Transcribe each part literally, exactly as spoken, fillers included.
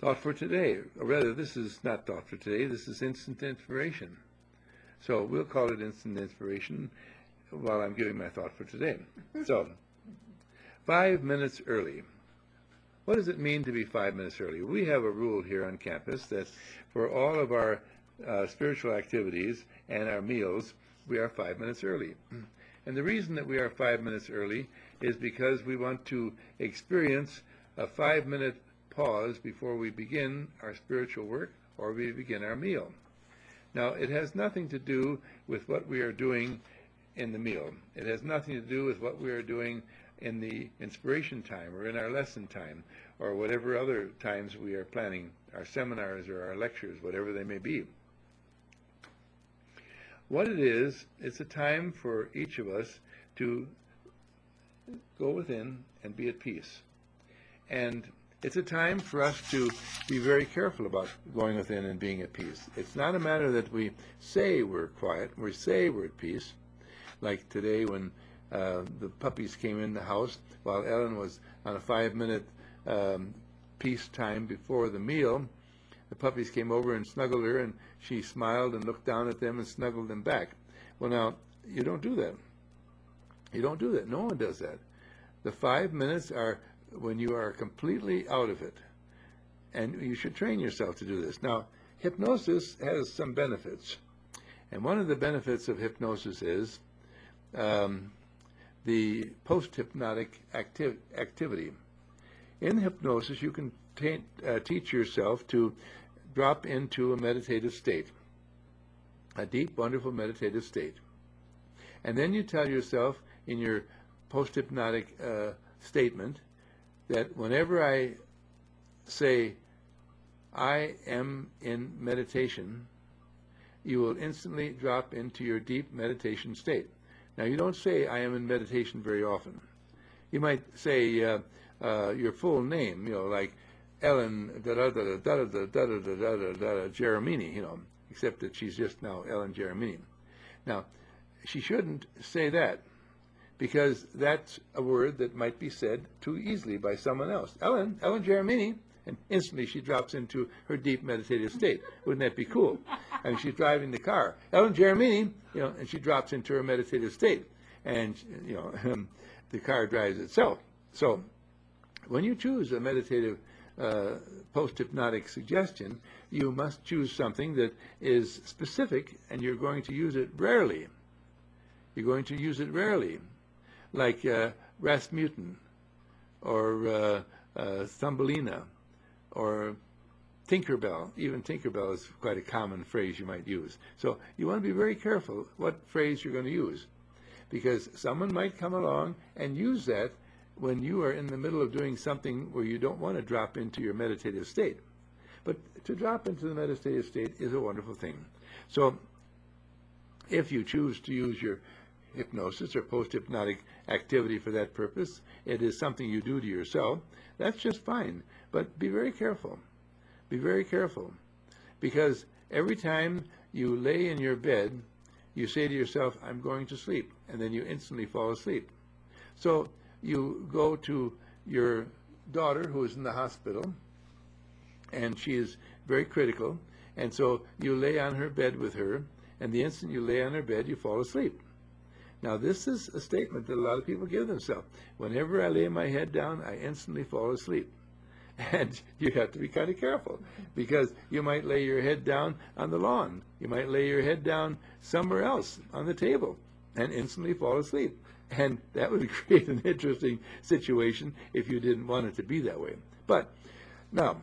thought for today. Or rather, this is not thought for today, this is instant inspiration. So we'll call it instant inspiration while I'm giving my thought for today. So, five minutes early. What does it mean to be five minutes early? We have a rule here on campus that for all of our uh, spiritual activities and our meals, we are five minutes early. And the reason that we are five minutes early is because we want to experience a five-minute pause before we begin our spiritual work or we begin our meal. Now, it has nothing to do with what we are doing in the meal. It has nothing to do with what we are doing in the inspiration time or in our lesson time or whatever other times we are planning our seminars or our lectures, whatever they may be. What it is, it's a time for each of us to go within and be at peace. And it's a time for us to be very careful about going within and being at peace. It's not a matter that we say we're quiet, we say we're at peace. Like today when uh, the puppies came in the house while Ellen was on a five-minute um, peace time before the meal, the puppies came over and snuggled her, and she smiled and looked down at them and snuggled them back. Well, now, you don't do that. You don't do that. No one does that. The five minutes are when you are completely out of it. And you should train yourself to do this. Now, hypnosis has some benefits. And one of the benefits of hypnosis is um, the post-hypnotic acti activity. In hypnosis, you can uh, teach yourself to drop into a meditative state, a deep, wonderful meditative state. And then you tell yourself in your post-hypnotic uh, statement that whenever I say, I am in meditation, you will instantly drop into your deep meditation state. Now, you don't say, I am in meditation very often. You might say uh, uh, your full name, you know, like Ellen da da da da da da da da da da da Geremini, you know, except that she's just now Ellen Geremini. Now, she shouldn't say that, because that's a word that might be said too easily by someone else. Ellen, Ellen Geremini, and instantly she drops into her deep meditative state. Wouldn't that be cool? I mean, she's driving the car. Ellen Geremini, you know, and she drops into her meditative state, and you know, the car drives itself. So, when you choose a meditative uh, post-hypnotic suggestion, you must choose something that is specific, and you're going to use it rarely. You're going to use it rarely. Like uh, Rasputin, or uh, uh, Thumbelina, or Tinkerbell. Even Tinkerbell is quite a common phrase you might use. So you want to be very careful what phrase you're going to use, because someone might come along and use that when you are in the middle of doing something where you don't want to drop into your meditative state. But to drop into the meditative state is a wonderful thing. So if you choose to use your hypnosis or post-hypnotic activity for that purpose, it is something you do to yourself, that's just fine. But be very careful. Be very careful. Because every time you lay in your bed, you say to yourself, I'm going to sleep, and then you instantly fall asleep. So you go to your daughter who is in the hospital, and she is very critical, and so you lay on her bed with her, and the instant you lay on her bed, you fall asleep. Now, this is a statement that a lot of people give themselves. Whenever I lay my head down, I instantly fall asleep. And you have to be kind of careful, because you might lay your head down on the lawn. You might lay your head down somewhere else on the table and instantly fall asleep. And that would create an interesting situation if you didn't want it to be that way. But now,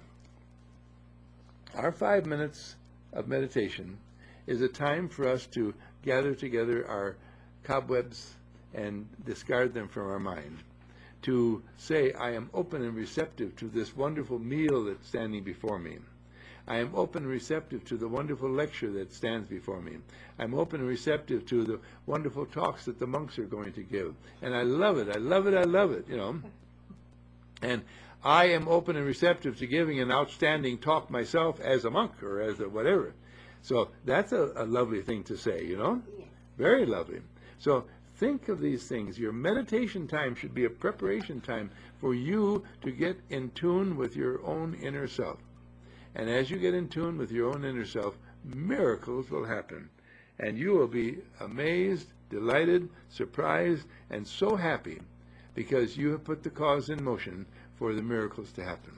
our five minutes of meditation is a time for us to gather together our cobwebs and discard them from our mind, to say, I am open and receptive to this wonderful meal that's standing before me. I am open and receptive to the wonderful lecture that stands before me. I'm open and receptive to the wonderful talks that the monks are going to give. And I love it, I love it, I love it, you know. And I am open and receptive to giving an outstanding talk myself as a monk or as a whatever. So that's a, a lovely thing to say, you know. Very lovely. So think of these things. Your meditation time should be a preparation time for you to get in tune with your own inner self. And as you get in tune with your own inner self, miracles will happen. And you will be amazed, delighted, surprised, and so happy because you have put the cause in motion for the miracles to happen.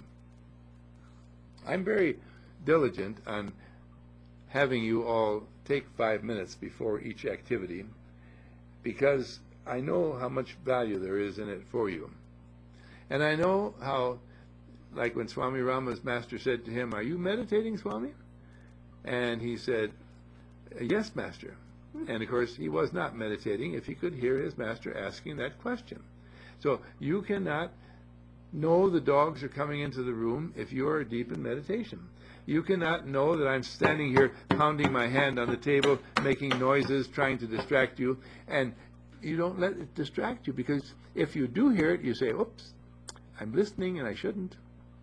I'm very diligent on having you all take five minutes before each activity because I know how much value there is in it for you. And I know how, like when Swami Rama's master said to him, "Are you meditating, Swami?" And he said, "Yes, master." And of course, he was not meditating if he could hear his master asking that question. So you cannot know the dogs are coming into the room if you are deep in meditation. You cannot know that I'm standing here pounding my hand on the table, making noises, trying to distract you, and you don't let it distract you, because if you do hear it, you say, "Oops, I'm listening and I shouldn't.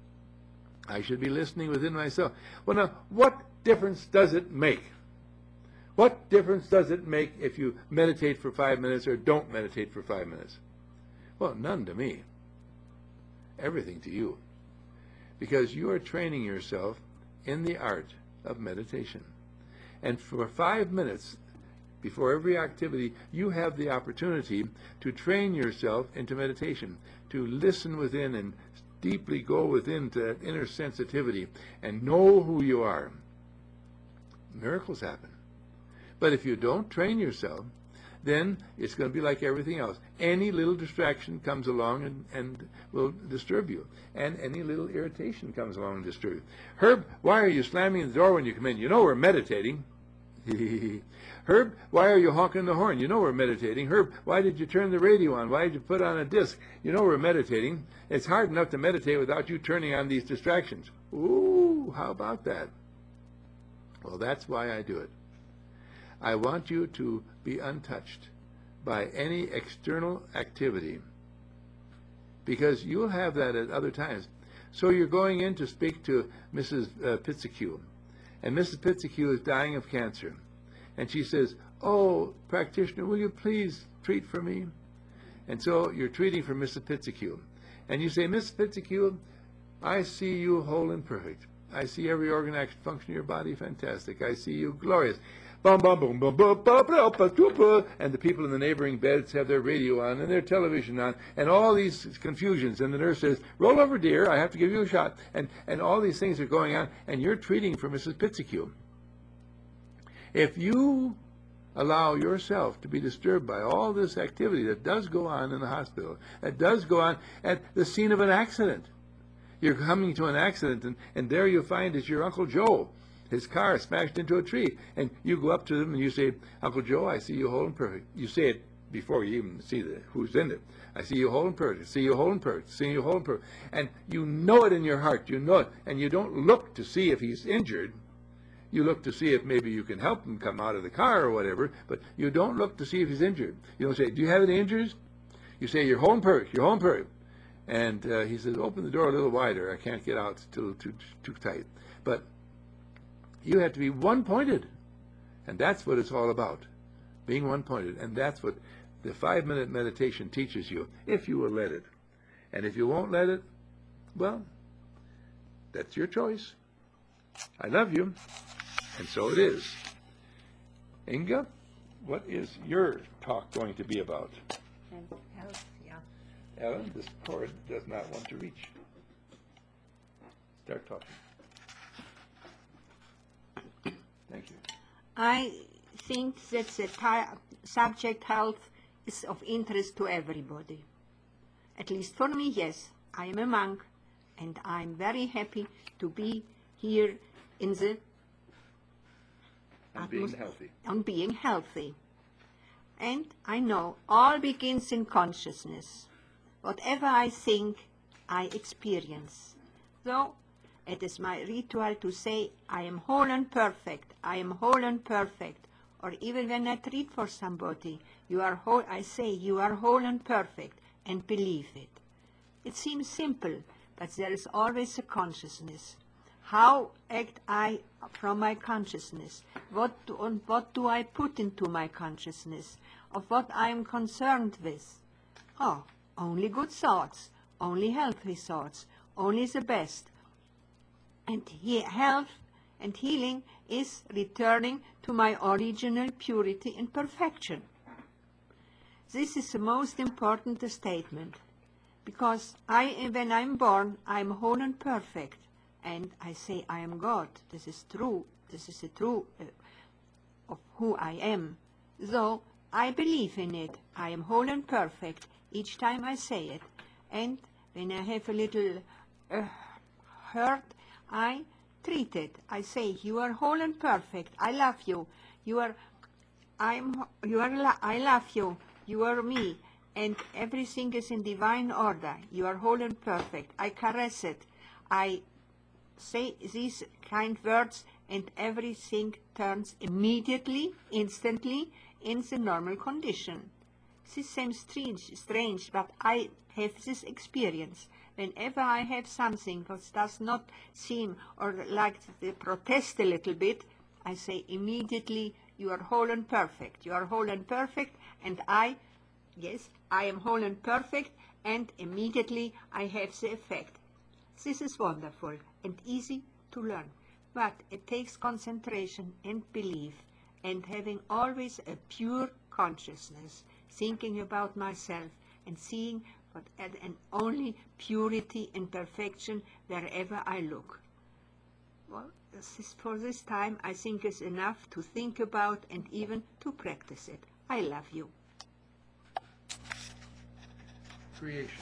I should be listening within myself." Well, now, what difference does it make? What difference does it make if you meditate for five minutes or don't meditate for five minutes? Well, none to me. Everything to you. Because you are training yourself in the art of meditation. And for five minutes before every activity, you have the opportunity to train yourself into meditation, to listen within and deeply go within to that inner sensitivity and know who you are. Miracles happen. But if you don't train yourself, then it's going to be like everything else. Any little distraction comes along and, and will disturb you. And any little irritation comes along and disturb you. "Herb, why are you slamming the door when you come in? You know we're meditating." "Herb, why are you honking the horn? You know we're meditating." "Herb, why did you turn the radio on? Why did you put on a disc? You know we're meditating." It's hard enough to meditate without you turning on these distractions. Ooh, how about that? Well, that's why I do it. I want you to be untouched by any external activity, because you'll have that at other times. So you're going in to speak to Missus Uh, Pizzicu, and Missus Pizzicu is dying of cancer. And she says, "Oh, practitioner, will you please treat for me?" And so you're treating for Missus Pizzicu. And you say, "Missus Pizzicu, I see you whole and perfect. I see every organ action function in your body fantastic. I see you glorious." Bum, bum, boom, boom, boom, boom, boom, boom, boom, boom. And the people in the neighboring beds have their radio on and their television on and all these confusions. And the nurse says, "Roll over, dear, I have to give you a shot." And, and all these things are going on, and you're treating for Missus Pizzicu. If you allow yourself to be disturbed by all this activity that does go on in the hospital, that does go on at the scene of an accident. You're coming to an accident, and, and there you find is your Uncle Joe. His car smashed into a tree, and you go up to him and you say, "Uncle Joe, I see you whole and perfect." You say it before you even see the, who's in it. "I see you whole and perfect. I see you whole and perfect. I see you whole and perfect." And you know it in your heart. You know it. And you don't look to see if he's injured. You look to see if maybe you can help him come out of the car or whatever, but you don't look to see if he's injured. You don't say, "Do you have any injuries?" You say, "You're whole and perfect. You're whole and perfect." And uh, he says, "Open the door a little wider. I can't get out. It's too, too, too tight." But you have to be one-pointed, and that's what it's all about, being one-pointed. And that's what the five-minute meditation teaches you, if you will let it. And if you won't let it, well, that's your choice. I love you, and so it is. Inga, what is your talk going to be about? Health, yeah. Ellen, this cord does not want to reach. Start talking. Thank you. I think that the ti- subject health is of interest to everybody. At least for me, yes. I am a monk, and I'm very happy to be here in the And being atmos- healthy. on being healthy. And I know all begins in consciousness. Whatever I think, I experience. So it is my ritual to say, "I am whole and perfect, I am whole and perfect." Or even when I treat for somebody, you are whole, I say, "You are whole and perfect," and believe it. It seems simple, but there is always a consciousness. How act I from my consciousness? What do, on what do I put into my consciousness? Of what I am concerned with? Oh, only good thoughts, only healthy thoughts, only the best. And he, health and healing is returning to my original purity and perfection. This is the most important statement, because I, when I'm born, I'm whole and perfect, and I say I am God. This is true. This is the true uh, of who I am. So I believe in it. I am whole and perfect each time I say it. And when I have a little uh, hurt, I treat it. I say, you are whole and perfect. I love you. You are, I'm, you are, lo- I love you. You are me. And everything is in divine order. You are whole and perfect. I caress it. I say these kind words, and everything turns immediately, instantly, in the normal condition. This seems strange, strange, but I have this experience. Whenever I have something that does not seem or like to protest a little bit, I say immediately, you are whole and perfect. You are whole and perfect, and I, yes, I am whole and perfect, and immediately I have the effect. This is wonderful and easy to learn, but it takes concentration and belief, and having always a pure consciousness, thinking about myself and seeing but and only purity and perfection wherever I look. Well, this is, for this time, I think is enough to think about and even to practice it. I love you. Creation.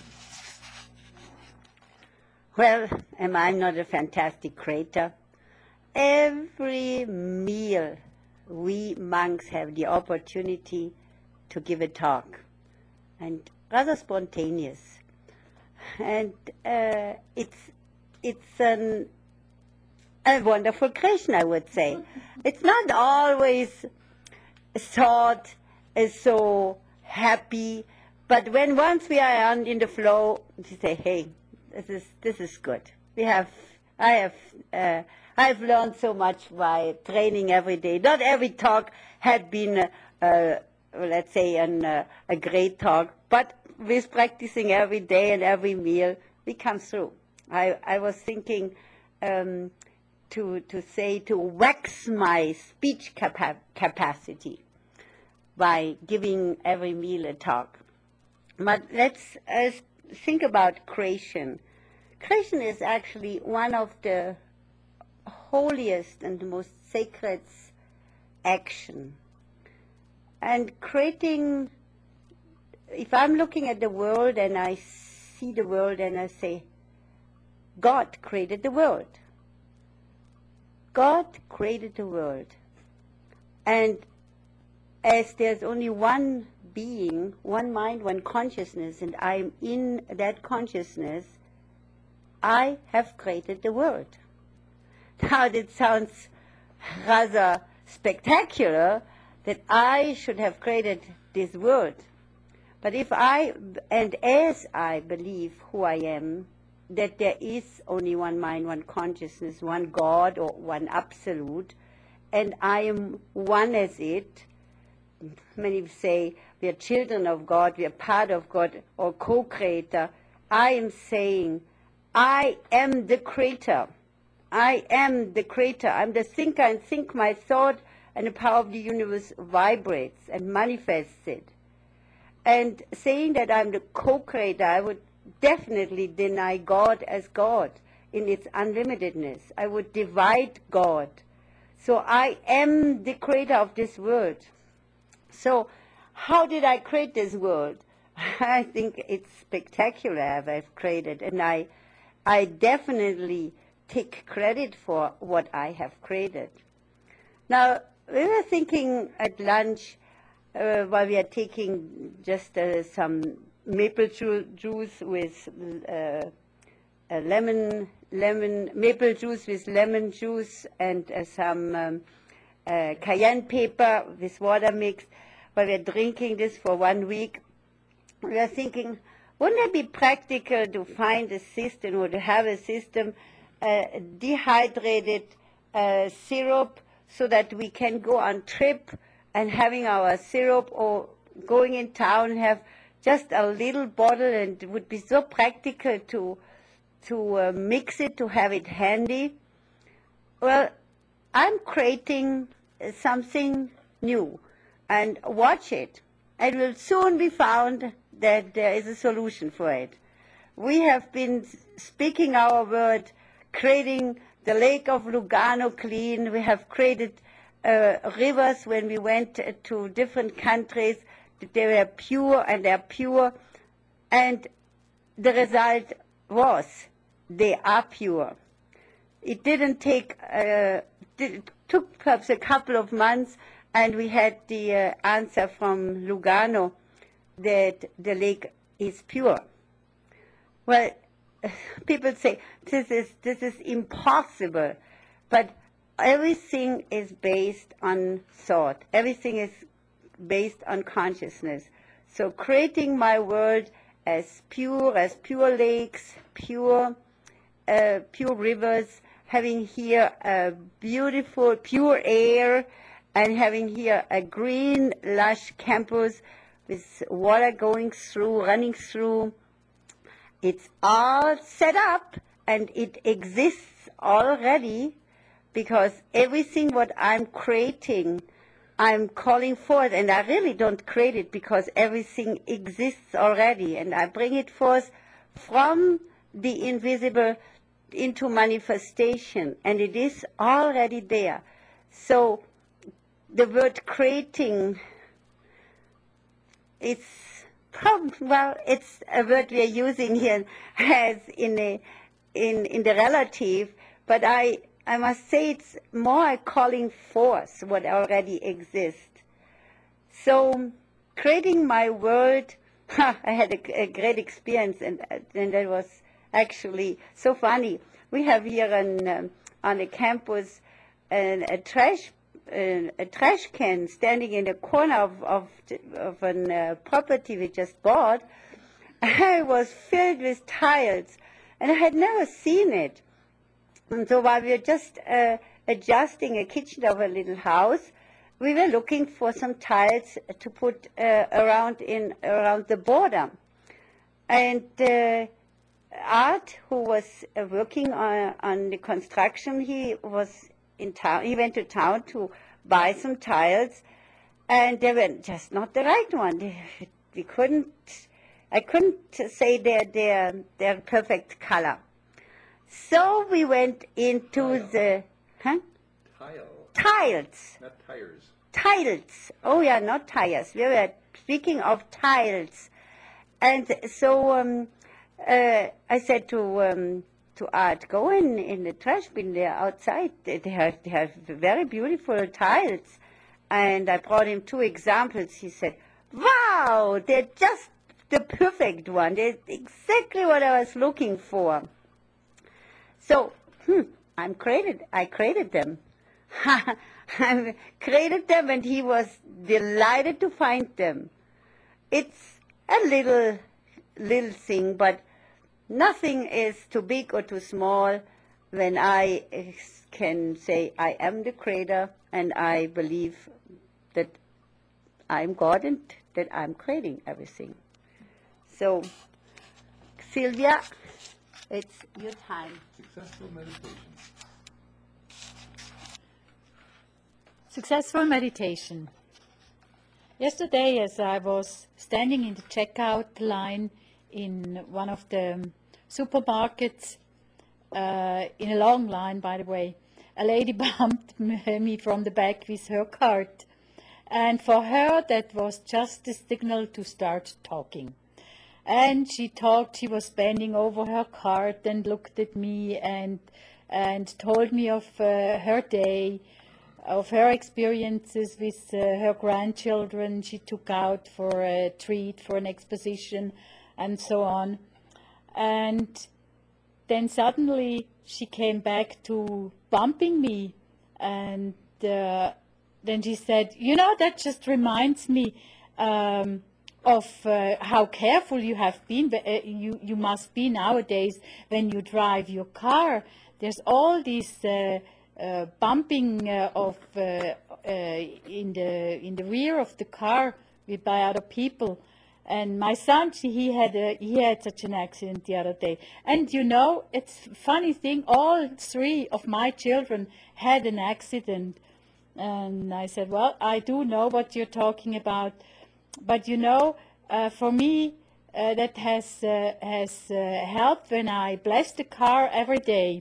Well, am I not a fantastic creator? Every meal we monks have the opportunity to give a talk, and rather spontaneous. And uh, it's it's an, a wonderful creation, I would say. It's not always thought as so happy, but when once we are on in the flow, we say, hey, this is this is good. We have I have uh, I've learned so much by training every day. Not every talk had been uh, let's say an, uh, a great talk, but with practicing every day and every meal, we come through. I, I was thinking um, to, to say to wax my speech capa capacity by giving every meal a talk. But let's uh, think about creation. Creation is actually one of the holiest and most sacred action. And creating, if I'm looking at the world and I see the world and I say, God created the world. God created the world. And as there's only one being, one mind, one consciousness, and I'm in that consciousness, I have created the world. Now that sounds rather spectacular, that I should have created this world. But if I, and as I believe who I am, that there is only one mind, one consciousness, one God or one absolute, and I am one as it, many say we are children of God, we are part of God, or co-creator, I am saying, I am the creator. I am the creator. I'm the thinker, and think my thought and the power of the universe vibrates and manifests it. And saying that I'm the co-creator, I would definitely deny God as God in its unlimitedness. I would divide God. So I am the creator of this world. So how did I create this world? I think it's spectacular what I've created, and I, I definitely take credit for what I have created. Now, we were thinking at lunch, uh, while we are taking just uh, some maple ju juice with uh, a lemon, lemon, maple juice with lemon juice and uh, some um, uh, cayenne pepper with water mix. While we're drinking this for one week, we are thinking, wouldn't it be practical to find a system or to have a system, uh, dehydrated uh, syrup, so that we can go on trip and having our syrup, or going in town and have just a little bottle, and it would be so practical to to uh, mix it, to have it handy. well, I'm creating something new, and watch it. It will soon be found that there is a solution for it. We have been speaking our word, creating the Lake of Lugano clean. We have created uh, rivers when we went to different countries. They were pure, and they're pure. And the result was they are pure. It didn't take, uh, it took perhaps a couple of months, and we had the uh, answer from Lugano that the lake is pure. Well, people say this is this is impossible, but everything is based on thought. Everything is based on consciousness. So creating my world as pure, as pure lakes, pure, uh, pure rivers, having here a beautiful, pure air, and having here a green, lush campus with water going through, running through. It's all set up, and it exists already, because everything what I'm creating, I'm calling forth, and I really don't create it because everything exists already, and I bring it forth from the invisible into manifestation, and it is already there. So the word creating, it's well, it's a word we are using here as in a, in in the relative, but I I must say it's more a calling forth what already exists. So creating my world, I had a, a great experience, and and that was actually so funny. We have here on um, on the campus an, a trash. A, a trash can standing in the corner of of, of a uh, property we just bought. It was filled with tiles, and I had never seen it. And so while we were just uh, adjusting a kitchen of a little house, we were looking for some tiles to put uh, around in around the border. And uh, Art, who was uh, working on, on the construction, he was in town. He went to town to buy some tiles, and they were just not the right one. They, we couldn't. I couldn't say they're they're they're perfect color. So we went into Tile. the huh? Tile, tiles. not tires. Tiles. Oh yeah, not tires. We were speaking of tiles, and so um, uh, I said to. Um, to Art, go in in the trash bin there outside. They have, they have very beautiful tiles. And I brought him two examples. He said, wow, they're just the perfect one. They're exactly what I was looking for. So, hmm, I'm created, I created them. I created them, and he was delighted to find them. It's a little, little thing, but nothing is too big or too small when I can say I am the creator, and I believe that I'm God and that I'm creating everything. So, Sylvia, it's your time. Successful meditation. Successful meditation. Yesterday, as I was standing in the checkout line in one of the supermarkets, uh, in a long line, by the way, a lady bumped me from the back with her cart. And for her, that was just the signal to start talking. And she talked, she was bending over her cart and looked at me and, and told me of uh, her day, of her experiences with uh, her grandchildren she took out for a treat, for an exposition, and so on. And then suddenly she came back to bumping me, and uh, then she said, you know, that just reminds me um, of uh, how careful you have been, uh, you, you must be nowadays when you drive your car. There's all these uh, uh, bumping uh, of uh, uh, in the in the rear of the car by other people. And my son, he had a, he had such an accident the other day. And you know, it's a funny thing, all three of my children had an accident. And I said, well, I do know what you're talking about. But you know, uh, for me, uh, that has, uh, has uh, helped when I bless the car every day.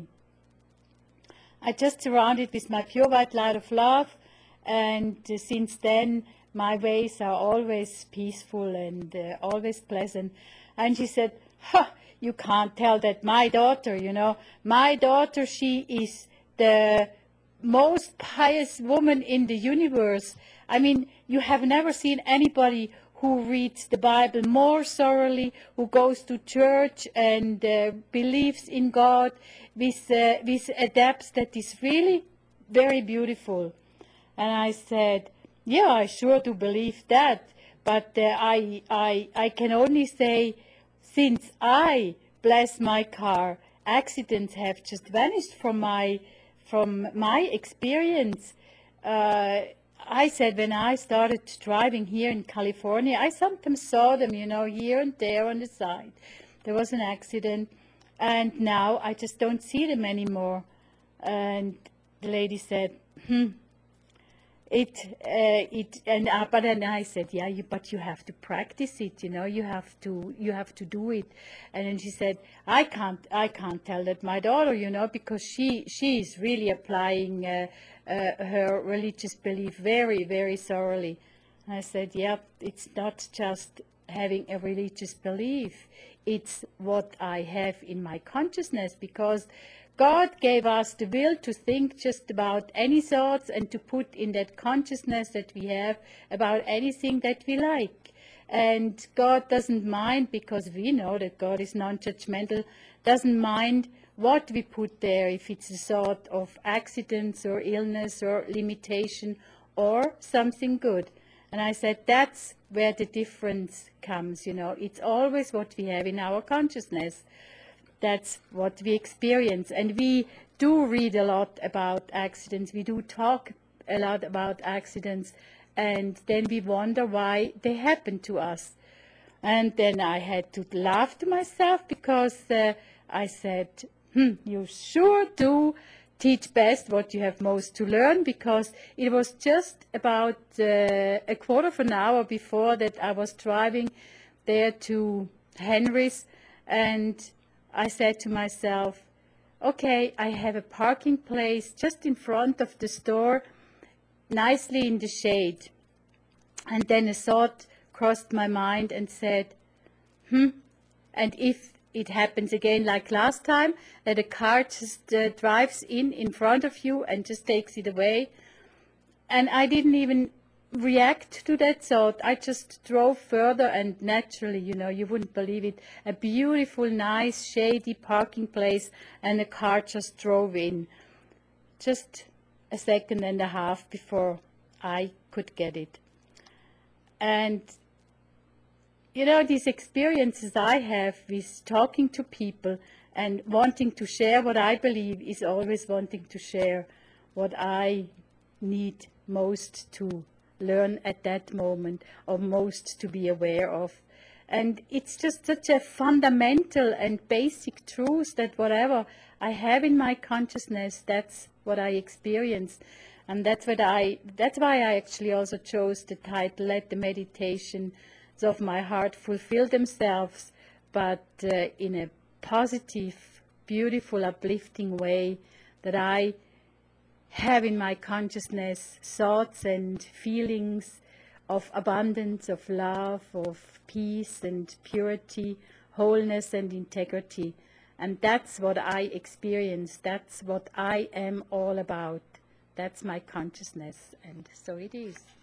I just surround it with my pure white light of love. And uh, since then, my ways are always peaceful and uh, always pleasant. And she said, huh, you can't tell that. My daughter, you know, my daughter, she is the most pious woman in the universe. I mean, you have never seen anybody who reads the Bible more thoroughly, who goes to church and uh, believes in God with, uh, with a depth that is really very beautiful. And I said, yeah, I sure do believe that, but uh, I, I, I can only say, since I bless my car, accidents have just vanished from my, from my experience. Uh, I said when I started driving here in California, I sometimes saw them, you know, here and there on the side. There was an accident, and now I just don't see them anymore. And the lady said, hmm, It, uh, it, and uh, but then I said, yeah, you, but you have to practice it, you know, you have to, you have to do it. And then she said, I can't, I can't tell that my daughter, you know, because she, she is really applying uh, uh, her religious belief very, very thoroughly. I said, yeah, it's not just having a religious belief, it's what I have in my consciousness, because God gave us the will to think just about any thoughts and to put in that consciousness that we have about anything that we like. And God doesn't mind, because we know that God is non-judgmental, doesn't mind what we put there, if it's a thought of accidents or illness or limitation or something good. And I said, that's where the difference comes, you know. It's always what we have in our consciousness. That's what we experience. And we do read a lot about accidents. We do talk a lot about accidents. And then we wonder why they happen to us. And then I had to laugh to myself, because uh, I said, hmm, you sure do teach best what you have most to learn, because it was just about uh, a quarter of an hour before that I was driving there to Henry's, and I said to myself, okay, I have a parking place just in front of the store, nicely in the shade. And then a thought crossed my mind and said, hmm, and if it happens again like last time, that a car just uh, drives in in front of you and just takes it away. And I didn't even react to that thought. I just drove further, and naturally, you know, you wouldn't believe it, a beautiful, nice, shady parking place, and a car just drove in. Just a second and a half before I could get it. And you know, these experiences I have with talking to people and wanting to share what I believe is always wanting to share what I need most to learn at that moment, or most to be aware of. And it's just such a fundamental and basic truth that whatever I have in my consciousness, that's what I experience. And that's what I, that's why I actually also chose the title, Let the Meditation of My Heart Fulfill Themselves, but uh, in a positive, beautiful, uplifting way, that I have in my consciousness thoughts and feelings of abundance, of love, of peace and purity, wholeness and integrity. And that's what I experience. That's what I am all about. That's my consciousness. And so it is.